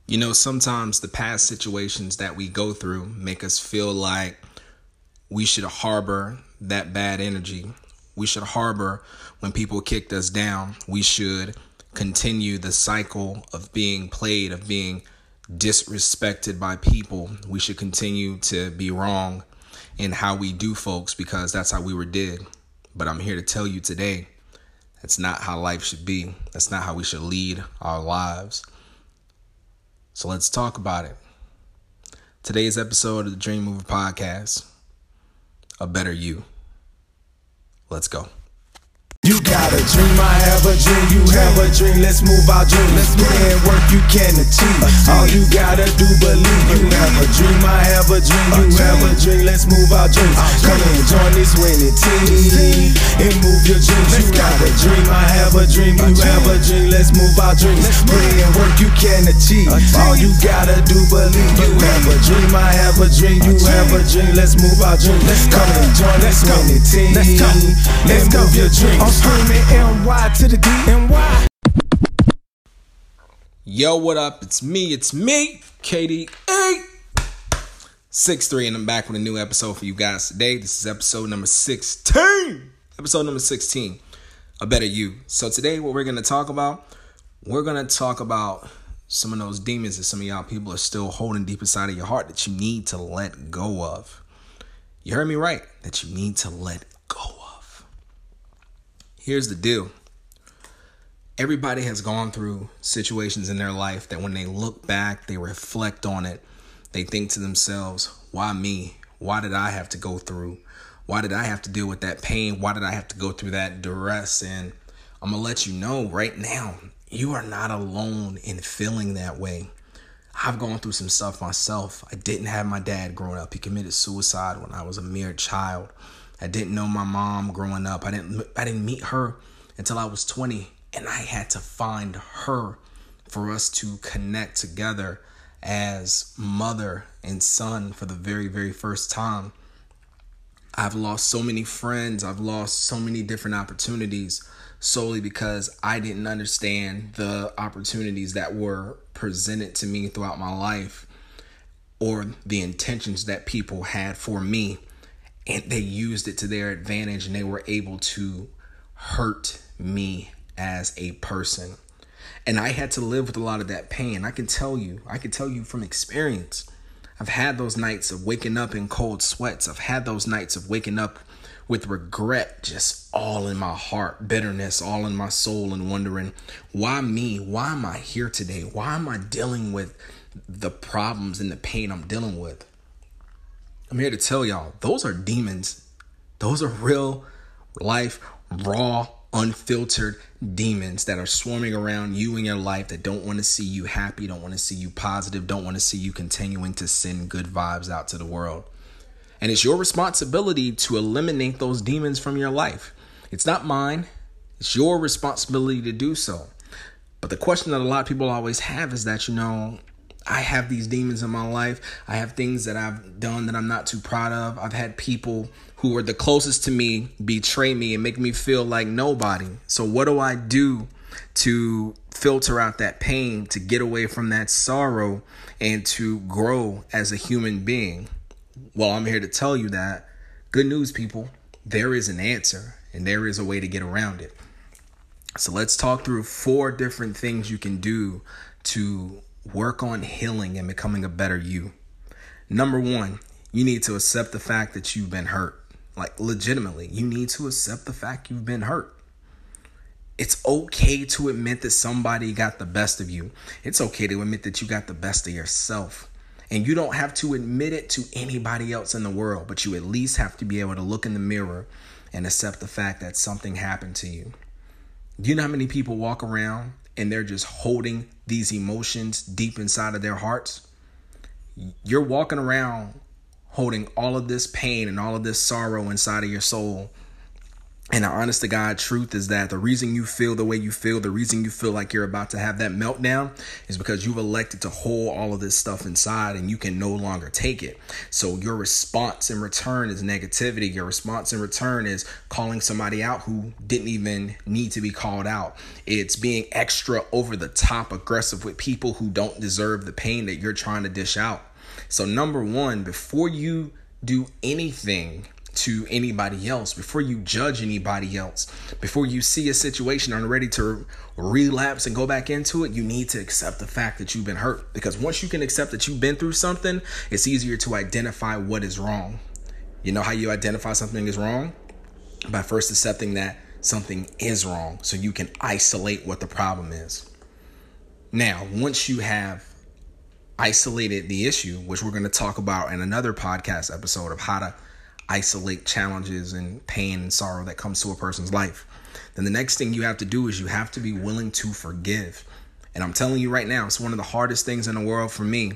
You know, sometimes the past situations that we go through make us feel like we should harbor that bad energy. We should harbor when people kicked us down. We should continue the cycle of being played, of being disrespected by people. We should continue to be wrong in how we do folks because that's how we were did. But I'm here to tell you today, that's not how life should be. That's not how we should lead our lives. So let's talk about it. Today's episode of the Dream Mover Podcast, A Better You. Let's go. You got a dream, I have a dream, you have a dream, let's move our dream. Let's put in work, you can achieve. All you gotta do believe. You have a dream, I have a dream, you have a dream, let's move our dreams. Come and join this winning team and move your dreams. You got a dream, I have a dream, you have a dream, let's move our dreams. Put in work, you can achieve. All you gotta do believe. You have a dream, I have a dream, you have a dream, let's move our dreams. Come and join this winning team and move your dreams. Screaming NY to the DNY. Yo, what up? It's me, KDA 63, and I'm back with a new episode for you guys today. This is episode number 16. Episode number 16, A Better You. So today what we're going to talk about, some of those demons that some of y'all people are still holding deep inside of your heart that you need to let go of. You heard me right, that you need to let go of. Here's the deal. Everybody has gone through situations in their life that when they look back, they reflect on it. They think to themselves, why me? Why did I have to go through? Why did I have to deal with that pain? Why did I have to go through that duress? And I'm going to let you know right now, you are not alone in feeling that way. I've gone through some stuff myself. I didn't have my dad growing up. He committed suicide when I was a mere child. I didn't know my mom growing up. I didn't meet her until I was 20, and I had to find her for us to connect together as mother and son for the very, very first time. I've lost so many friends. I've lost so many different opportunities solely because I didn't understand the opportunities that were presented to me throughout my life or the intentions that people had for me. And they used it to their advantage and they were able to hurt me as a person. And I had to live with a lot of that pain. I can tell you from experience. I've had those nights of waking up in cold sweats. I've had those nights of waking up with regret just all in my heart, bitterness all in my soul, and wondering, why me? Why am I here today? Why am I dealing with the problems and the pain I'm dealing with? I'm here to tell y'all, those are demons. Those are real life, raw, unfiltered demons that are swarming around you in your life that don't want to see you happy, don't want to see you positive, don't want to see you continuing to send good vibes out to the world. And it's your responsibility to eliminate those demons from your life. It's not mine. It's your responsibility to do so. But the question that a lot of people always have is that, I have these demons in my life. I have things that I've done that I'm not too proud of. I've had people who are the closest to me betray me and make me feel like nobody. So what do I do to filter out that pain, to get away from that sorrow, and to grow as a human being? Well, I'm here to tell you that, good news, people, there is an answer and there is a way to get around it. So let's talk through 4 different things you can do to work on healing and becoming a better you. Number 1, you need to accept the fact that you've been hurt. Like, legitimately, you need to accept the fact you've been hurt. It's okay to admit that somebody got the best of you. It's okay to admit that you got the best of yourself. And you don't have to admit it to anybody else in the world, but you at least have to be able to look in the mirror and accept the fact that something happened to you. Do you know how many people walk around and they're just holding these emotions deep inside of their hearts? You're walking around holding all of this pain and all of this sorrow inside of your soul. And the honest to God truth is that the reason you feel the way you feel, the reason you feel like you're about to have that meltdown is because you've elected to hold all of this stuff inside and you can no longer take it. So your response in return is negativity. Your response in return is calling somebody out who didn't even need to be called out. It's being extra over the top aggressive with people who don't deserve the pain that you're trying to dish out. So number one, before you do anything to anybody else, before you judge anybody else, before you see a situation and are ready to relapse and go back into it, you need to accept the fact that you've been hurt. Because once you can accept that you've been through something, it's easier to identify what is wrong. You know how you identify something is wrong? By first accepting that something is wrong, so you can isolate what the problem is. Now, once you have isolated the issue, which we're going to talk about in another podcast episode of how to isolate challenges and pain and sorrow that comes to a person's life, then the next thing you have to do is you have to be willing to forgive. And I'm telling you right now, it's one of the hardest things in the world for me.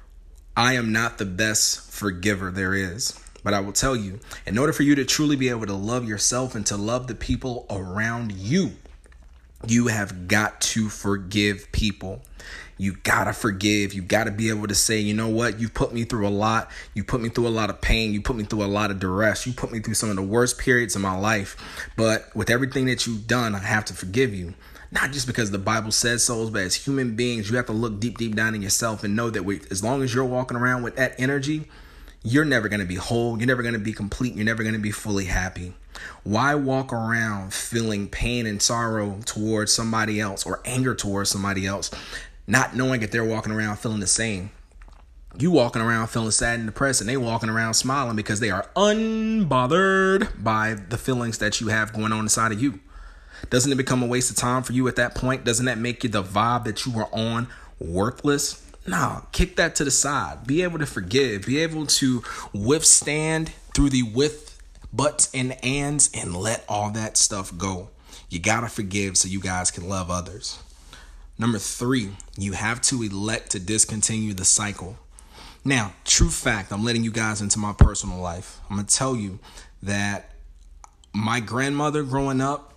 I am not the best forgiver there is. But I will tell you, in order for you to truly be able to love yourself and to love the people around you, you have got to forgive people. You gotta forgive. You gotta be able to say, you know what? You've put me through a lot. You put me through a lot of pain. You put me through a lot of duress. You put me through some of the worst periods of my life. But with everything that you've done, I have to forgive you. Not just because the Bible says so, but as human beings, you have to look deep down in yourself and know that as long as you're walking around with that energy, you're never going to be whole. You're never going to be complete. You're never going to be fully happy. Why walk around feeling pain and sorrow towards somebody else or anger towards somebody else, not knowing if they're walking around feeling the same? You walking around feeling sad and depressed, and they walking around smiling because they are unbothered by the feelings that you have going on inside of you. Doesn't it become a waste of time for you at that point? Doesn't that make you the vibe that you were on worthless? No, kick that to the side. Be able to forgive. Be able to withstand through the with, buts, and ands, and let all that stuff go. You gotta forgive so you guys can love others. Number 3, you have to elect to discontinue the cycle. Now, true fact, I'm letting you guys into my personal life. I'm gonna tell you that my grandmother growing up,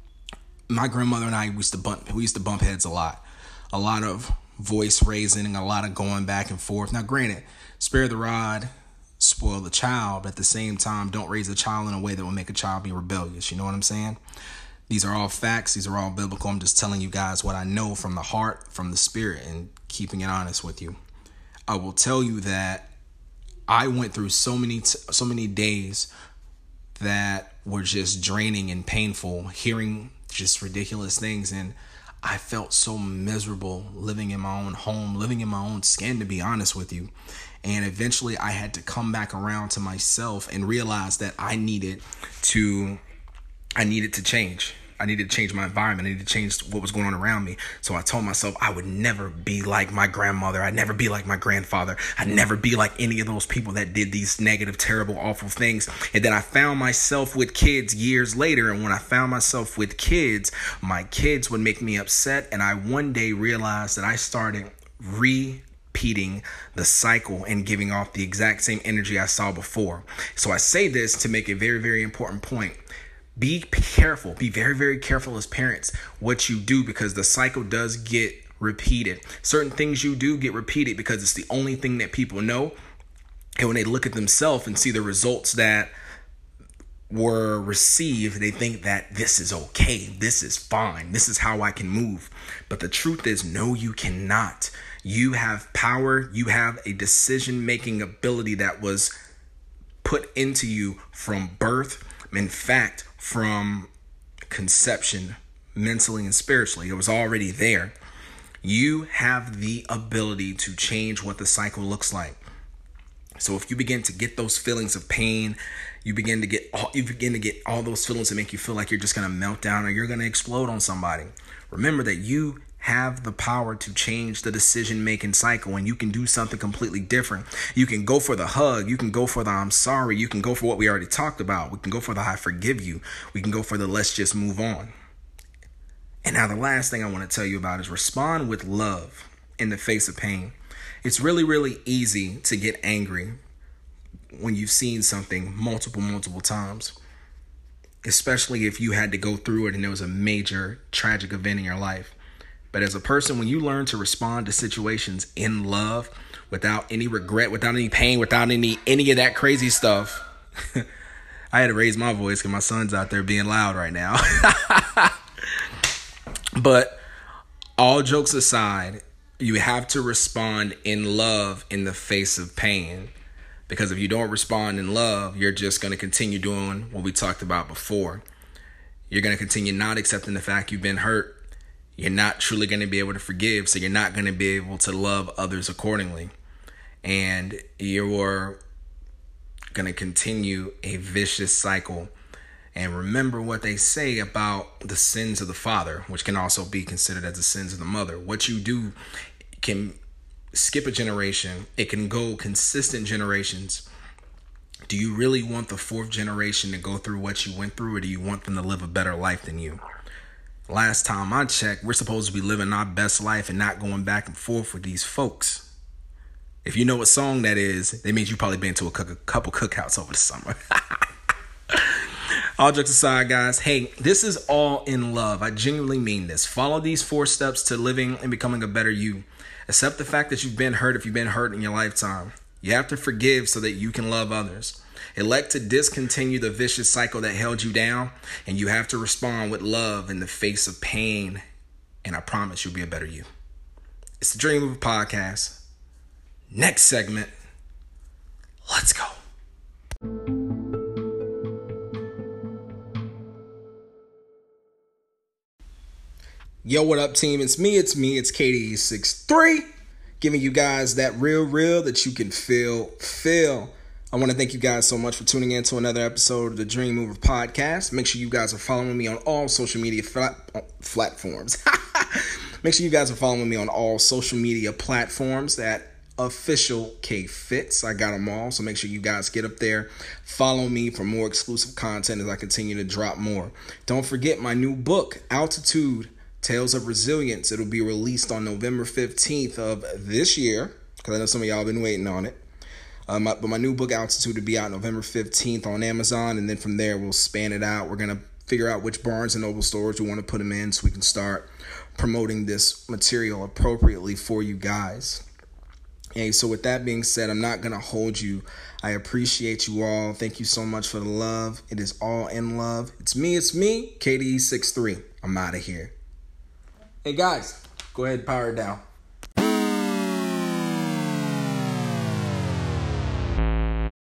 my grandmother and I used to bump heads a lot. A lot of voice raising and a lot of going back and forth. Now, granted, spare the rod, spoil the child, but at the same time, don't raise a child in a way that will make a child be rebellious. You know what I'm saying? These are all facts. These are all biblical. I'm just telling you guys what I know from the heart, from the spirit, and keeping it honest with you. I will tell you that I went through so many days that were just draining and painful, hearing just ridiculous things, and I felt so miserable living in my own home, living in my own skin, to be honest with you. And eventually I had to come back around to myself and realize that I needed to change. I needed to change my environment. I needed to change what was going on around me. So I told myself I would never be like my grandmother. I'd never be like my grandfather. I'd never be like any of those people that did these negative, terrible, awful things. And then I found myself with kids years later. And when I found myself with kids, my kids would make me upset. And I one day realized that I started repeating the cycle and giving off the exact same energy I saw before. So I say this to make a very, very important point. Be careful. Be very, very careful as parents what you do, because the cycle does get repeated. Certain things you do get repeated because it's the only thing that people know. And when they look at themselves and see the results that were received, they think that this is okay. This is fine. This is how I can move. But the truth is, no, you cannot. You have power. You have a decision-making ability that was put into you from birth. In fact, from conception, mentally and spiritually. It was already there. You have the ability to change what the cycle looks like. So if you begin to get those feelings of pain, you begin to get all those feelings that make you feel like you're just going to melt down or you're going to explode on somebody. Remember that you have the power to change the decision-making cycle, and you can do something completely different. You can go for the hug. You can go for the I'm sorry. You can go for what we already talked about. We can go for the I forgive you. We can go for the let's just move on. And now the last thing I want to tell you about is respond with love in the face of pain. It's really, really easy to get angry when you've seen something multiple times. especially if you had to go through it and there was a major tragic event in your life. But as a person, when you learn to respond to situations in love, without any regret, without any pain, without any of that crazy stuff, I had to raise my voice because my son's out there being loud right now. But all jokes aside, you have to respond in love in the face of pain. Because if you don't respond in love, you're just going to continue doing what we talked about before. You're going to continue not accepting the fact you've been hurt. You're not truly going to be able to forgive, so you're not going to be able to love others accordingly. And you're going to continue a vicious cycle. And remember what they say about the sins of the father, which can also be considered as the sins of the mother. What you do can skip a generation. It can go consistent generations. Do you really want the fourth generation to go through what you went through, or do you want them to live a better life than you? Last time I checked, we're supposed to be living our best life and not going back and forth with these folks. If you know what song that is, that means you probably been to a couple cookouts over the summer. All jokes aside, guys, hey, this is all in love. I genuinely mean this. Follow these 4 steps to living and becoming a better you. Accept the fact that you've been hurt if you've been hurt in your lifetime. You have to forgive so that you can love others. Elect to discontinue the vicious cycle that held you down, and you have to respond with love in the face of pain, and I promise you'll be a better you. It's the Dream Mover Podcast. Next segment. Let's go. Yo, what up, team? It's me, it's KDE63, giving you guys that real that you can feel. I want to thank you guys so much for tuning in to another episode of the Dream Mover Podcast. Make sure you guys are following me on all social media platforms. Make sure you guys are following me on all social media platforms at Official K Fits. I got them all, so make sure you guys get up there. Follow me for more exclusive content as I continue to drop more. Don't forget my new book, Altitude, Tales of Resilience. It'll be released on November 15th of this year, because I know some of y'all have been waiting on it. But my new book, Altitude, will be out November 15th on Amazon, and then from there, we'll span it out. We're going to figure out which Barnes & Noble stores we want to put them in so we can start promoting this material appropriately for you guys. Hey, so with that being said, I'm not going to hold you. I appreciate you all. Thank you so much for the love. It is all in love. It's me, KDE63. I'm out of here. Hey, guys, go ahead and power it down.